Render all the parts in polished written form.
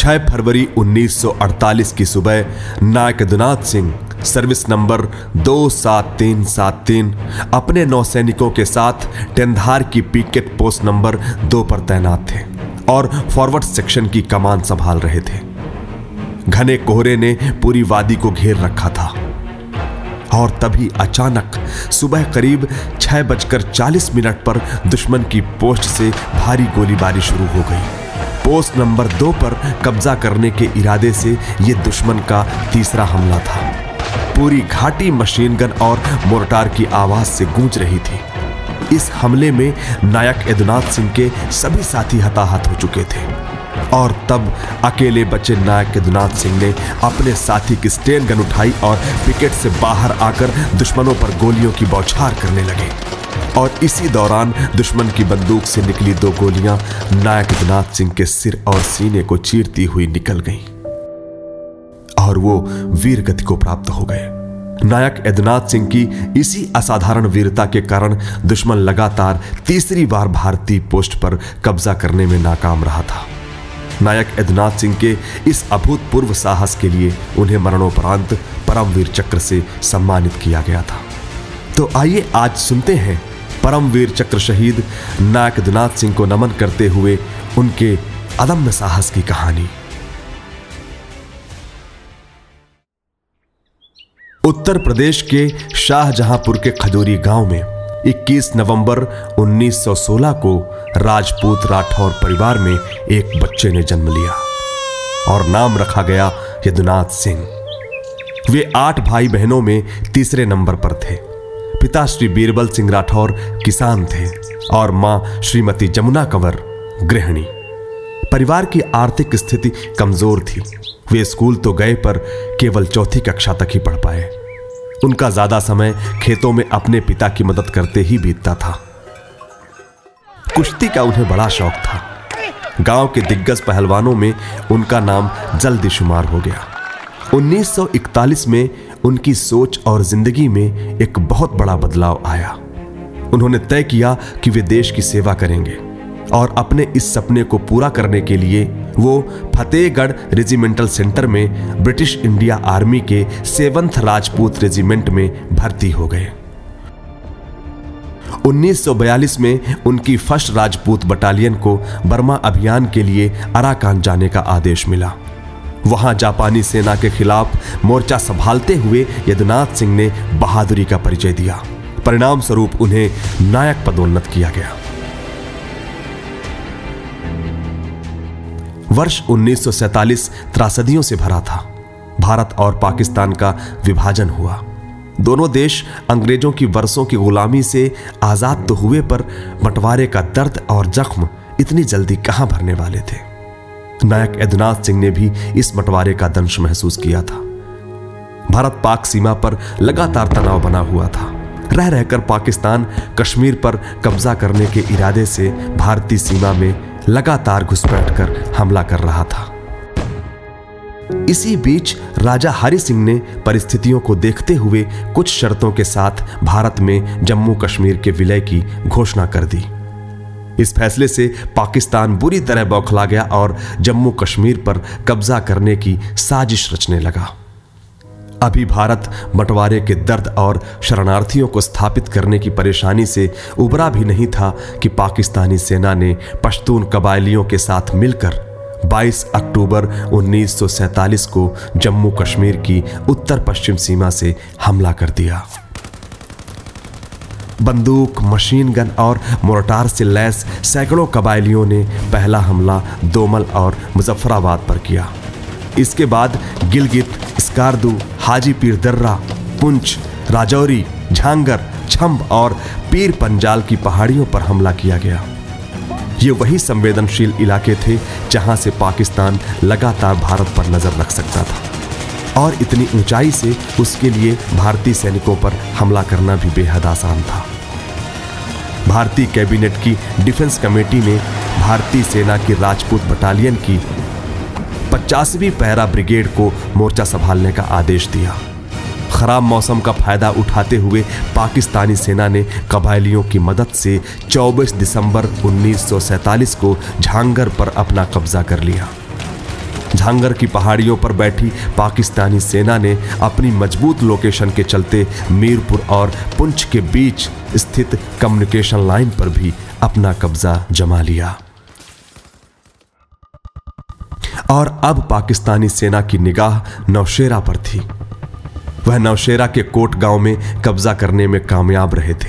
6 फरवरी 1948 की सुबह नायक यदुनाथ सिंह सर्विस नंबर 27373 अपने नौसैनिकों के साथ टेंधार की पिकेट पोस्ट नंबर 2 पर तैनात थे और फॉरवर्ड सेक्शन की कमान संभाल रहे थे। घने कोहरे ने पूरी वादी को घेर रखा था और तभी अचानक सुबह करीब 6:40 पर दुश्मन की पोस्ट से भारी गोलीबारी शुरू हो गई। पोस्ट नंबर 2 पर कब्जा करने के इरादे से यह दुश्मन का तीसरा हमला था। पूरी घाटी मशीन गन और मोर्टार की आवाज से गूंज रही थी। इस हमले में नायक यदुनाथ सिंह के सभी साथी हताहत हो चुके थे और तब अकेले बचे नायक यदुनाथ सिंह ने अपने साथी की स्टेन गन उठाई और पिकेट से बाहर आकर दुश्मनों पर गोलियों की बौछार करने लगे और इसी दौरान दुश्मन की बंदूक से निकली 2 गोलियां नायक यदुनाथ सिंह के सिर और सीने को चीरती हुई निकल गईं और वो वीर गति को प्राप्त हो गए। नायक यदुनाथ सिंह की इसी असाधारण वीरता के कारण दुश्मन लगातार तीसरी बार भारतीय पोस्ट पर कब्जा करने में नाकाम रहा था। नायक यदुनाथ सिंह के इस अभूतपूर्व साहस के लिए उन्हें मरणोपरांत परमवीर चक्र से सम्मानित किया गया था। तो आइए आज सुनते हैं परमवीर चक्र शहीद नायक यदुनाथ सिंह को नमन करते हुए उनके अदम्य साहस की कहानी। उत्तर प्रदेश के शाहजहांपुर के खजूरी गांव में 21 नवंबर 1916 को राजपूत राठौर परिवार में एक बच्चे ने जन्म लिया और नाम रखा गया यदुनाथ सिंह। वे 8 भाई बहनों में तीसरे नंबर पर थे। पिता श्री बीरबल सिंह राठौर किसान थे और मां श्रीमती जमुना कंवर गृहिणी। परिवार की आर्थिक स्थिति कमजोर थी। वे स्कूल तो गए पर केवल 4th कक्षा तक ही पढ़ पाए। उनका ज्यादा समय खेतों में अपने पिता की मदद करते ही बीतता था। कुश्ती का उन्हें बड़ा शौक था। गांव के दिग्गज पहलवानों में उनका नाम जल्दी शुमार हो गया। 1941 में उनकी सोच और जिंदगी में एक बहुत बड़ा बदलाव आया। उन्होंने तय किया कि वे देश की सेवा करेंगे और अपने इस सपने को पूरा करने के लिए वो फतेहगढ़ रेजिमेंटल सेंटर में ब्रिटिश इंडिया आर्मी के 7th राजपूत रेजिमेंट में भर्ती हो गए। 1942 में उनकी 1st राजपूत बटालियन को बर्मा अभियान के लिए अराकान जाने का आदेश मिला। वहां जापानी सेना के खिलाफ मोर्चा संभालते हुए यदुनाथ सिंह ने बहादुरी का परिचय दिया। परिणाम स्वरूप उन्हें नायक पदोन्नत किया गया। वर्ष 1947 त्रासदियों से भरा था। भारत और पाकिस्तान का विभाजन हुआ। दोनों देश अंग्रेजों की वर्षों की गुलामी से आजाद तो हुए पर बंटवारे का दर्द और जख्म इतनी जल्दी कहां भरने वाले थे। नायक यदुनाथ सिंह ने भी इस बंटवारे का दंश महसूस किया था। भारत पाक सीमा पर लगातार तनाव बना हुआ था। रह रहकर पाकिस्तान कश्मीर पर कब्जा करने के इरादे से भारतीय सीमा में लगातार घुसपैठ कर हमला कर रहा था। इसी बीच राजा हरि सिंह ने परिस्थितियों को देखते हुए कुछ शर्तों के साथ भारत में जम्मू कश्मीर के विलय की घोषणा कर दी। इस फैसले से पाकिस्तान बुरी तरह बौखला गया और जम्मू कश्मीर पर कब्जा करने की साजिश रचने लगा। अभी भारत बंटवारे के दर्द और शरणार्थियों को स्थापित करने की परेशानी से उबरा भी नहीं था कि पाकिस्तानी सेना ने पश्तून कबायलियों के साथ मिलकर 22 अक्टूबर 1947 को जम्मू कश्मीर की उत्तर पश्चिम सीमा से हमला कर दिया। बंदूक, मशीन गन और मोर्टार से लैस सैकड़ों कबायलियों ने पहला हमला दोमल और मुजफ्फराबाद पर किया। इसके बाद गिलगित, स्कार्दू, हाजीपीर दर्रा, पुंछ, राजौरी, झांगर, छंब और पीर पंजाल की पहाड़ियों पर हमला किया गया। ये वही संवेदनशील इलाके थे जहां से पाकिस्तान लगातार भारत पर नजर रख सकता था और इतनी ऊंचाई से उसके लिए भारतीय सैनिकों पर हमला करना भी बेहद आसान था। भारतीय कैबिनेट की डिफेंस कमेटी ने भारतीय सेना की राजपूत बटालियन की 50वीं पैरा ब्रिगेड को मोर्चा संभालने का आदेश दिया। खराब मौसम का फायदा उठाते हुए पाकिस्तानी सेना ने कबायलियों की मदद से 24 दिसंबर 1947 को झांगर पर अपना कब्जा कर लिया। झांगर की पहाड़ियों पर बैठी पाकिस्तानी सेना ने अपनी मजबूत लोकेशन के चलते मीरपुर और पुंछ के बीच स्थित कम्युनिकेशन लाइन पर भी अपना कब्जा जमा लिया। और अब पाकिस्तानी सेना की निगाह नौशेरा पर थी। वह नौशेरा के कोट गांव में कब्जा करने में कामयाब रहे थे।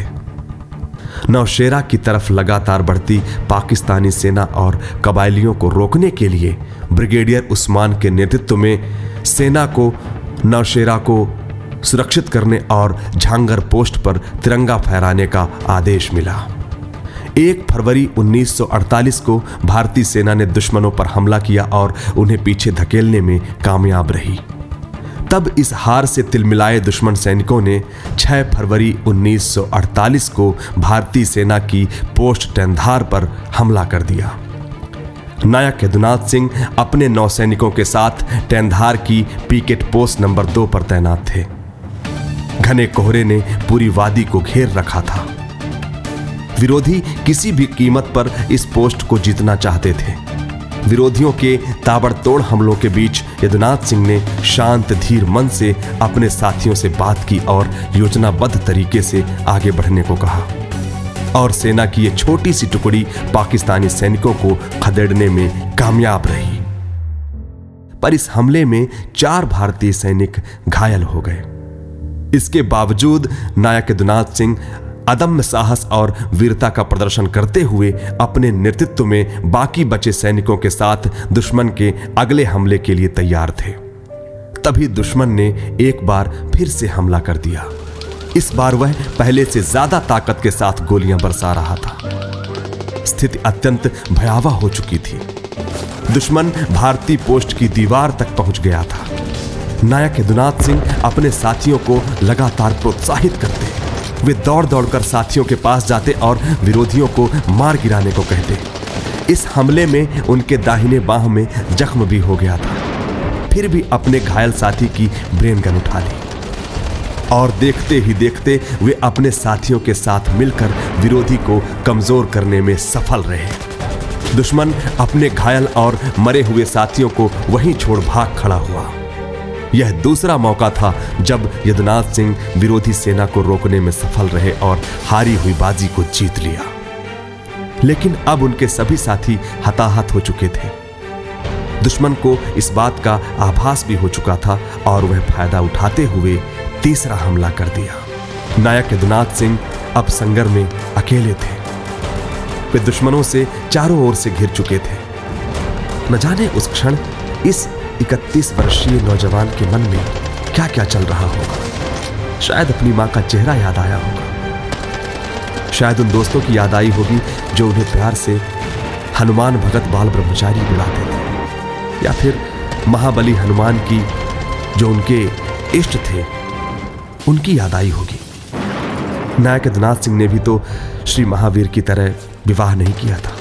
नौशेरा की तरफ लगातार बढ़ती पाकिस्तानी सेना और कबायलियों को रोकने के लिए ब्रिगेडियर उस्मान के नेतृत्व में सेना को नौशेरा को सुरक्षित करने और झांगर पोस्ट पर तिरंगा फहराने का आदेश मिला। 1 फरवरी 1948 को भारतीय सेना ने दुश्मनों पर हमला किया और उन्हें पीछे धकेलने में कामयाब रही। तब इस हार से तिलमिलाए दुश्मन सैनिकों ने 6 फरवरी 1948 को भारतीय सेना की पोस्ट टेंधार पर हमला कर दिया। नायक यदुनाथ सिंह अपने नौसैनिकों के साथ टेंधार की पिकेट पोस्ट नंबर 2 पर तैनात थे। घने कोहरे ने पूरी वादी को घेर रखा था। विरोधी किसी भी कीमत पर इस पोस्ट को जीतना चाहते थे। विरोधियों के ताबड़तोड़ हमलों के बीच यदुनाथ सिंह ने शांत धीर मन से अपने साथियों से बात की और योजनाबद्ध तरीके से आगे बढ़ने को कहा। और सेना की ये छोटी सी टुकड़ी पाकिस्तानी सैनिकों को खदेड़ने में कामयाब रही। पर इस हमले में 4 भारतीय सैनिक घायल हो गए। इसके बावजूद नायक यदुनाथ सिंह अदम्य साहस और वीरता का प्रदर्शन करते हुए अपने नेतृत्व में बाकी बचे सैनिकों के साथ दुश्मन के अगले हमले के लिए तैयार थे। तभी दुश्मन ने एक बार फिर से हमला कर दिया। इस बार वह पहले से ज्यादा ताकत के साथ गोलियां बरसा रहा था। स्थिति अत्यंत भयावह हो चुकी थी। दुश्मन भारतीय पोस्ट की दीवार तक पहुंच गया था। नायक यदुनाथ सिंह अपने साथियों को लगातार प्रोत्साहित करते। वे दौड़ दौड़कर साथियों के पास जाते और विरोधियों को मार गिराने को कहते। इस हमले में उनके दाहिने बाह में जख्म भी हो गया था। फिर भी अपने घायल साथी की ब्रेन गन उठा ली और देखते ही देखते वे अपने साथियों के साथ मिलकर विरोधी को कमजोर करने में सफल रहे। दुश्मन अपने घायल और मरे हुए साथियों को वहीं छोड़ भाग खड़ा हुआ। यह दूसरा मौका था जब यदुनाथ सिंह विरोधी सेना को रोकने में सफल रहे और हारी हुई बाजी को जीत लिया। लेकिन अब उनके सभी साथी हताहत हो चुके थे। दुश्मन को इस बात का आभास भी हो चुका था और वह फायदा उठाते हुए तीसरा हमला कर दिया। नायक यदुनाथ सिंह अब संगर में अकेले थे। वे दुश्मनों से चारों ओर से घिर चुके थे। न जाने उस क्षण इस 31 वर्षीय नौजवान के मन में क्या क्या चल रहा होगा। शायद अपनी मां का चेहरा याद आया होगा। शायद उन दोस्तों की याद आई होगी जो उन्हें प्यार से हनुमान भगत बाल ब्रह्मचारी बुलाते थे, या फिर महाबली हनुमान की जो उनके इष्ट थे उनकी याद आई होगी। नायक यदुनाथ सिंह ने भी तो श्री महावीर की तरह विवाह नहीं किया था।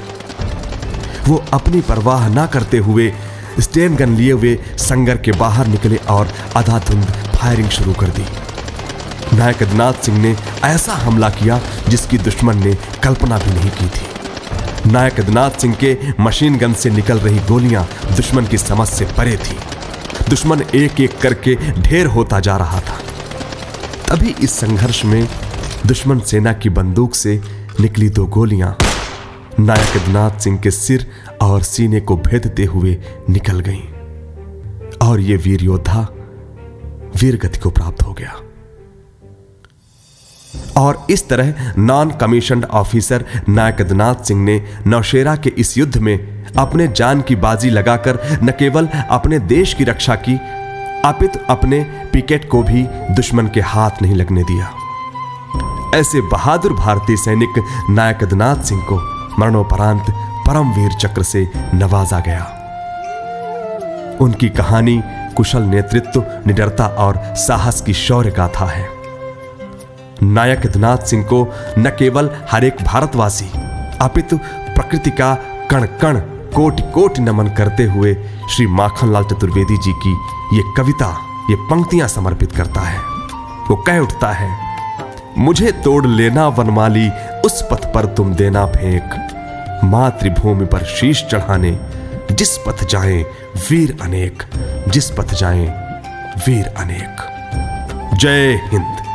वो अपनी परवाह ना करते हुए स्टेन गन लिए हुए संगर के बाहर निकले और आधाधुंध फायरिंग शुरू कर दी। नायक यदुनाथ सिंह ने ऐसा हमला किया जिसकी दुश्मन ने कल्पना भी नहीं की थी। नायक यदुनाथ सिंह के मशीन गन से निकल रही गोलियां दुश्मन की समझ से परे थी। दुश्मन एक एक करके ढेर होता जा रहा था। तभी इस संघर्ष में दुश्मन सेना की बंदूक से निकली 2 गोलियां नायक यदुनाथ सिंह के सिर और सीने को भेदते हुए निकल गईं और ये वीर योद्धा वीर गति को प्राप्त हो गया। और इस तरह नॉन कमीशन्ड ऑफिसर नायक यदुनाथ सिंह ने नौशेरा के इस युद्ध में अपने जान की बाजी लगाकर न केवल अपने देश की रक्षा की अपितु अपने पिकेट को भी दुश्मन के हाथ नहीं लगने दिया। ऐसे बहादुर भारतीय सैनिक नायक यदुनाथ सिंह को मरणोपरांत परमवीर चक्र से नवाजा गया। उनकी कहानी कुशल नेतृत्व, निडरता और साहस की शौर्य गाथा है। नायक यदुनाथ सिंह को न केवल हर एक भारतवासी अपितु प्रकृति का कण कण कोटि कोटि नमन करते हुए श्री माखनलाल चतुर्वेदी जी की ये कविता, ये पंक्तियां समर्पित करता है। वो कह उठता है, मुझे तोड़ लेना वनमाली, उस पथ पर तुम देना फेंक, मातृभूमि पर शीश चढ़ाने जिस पथ जाएं वीर अनेक, जिस पथ जाएं वीर अनेक। जय हिंद।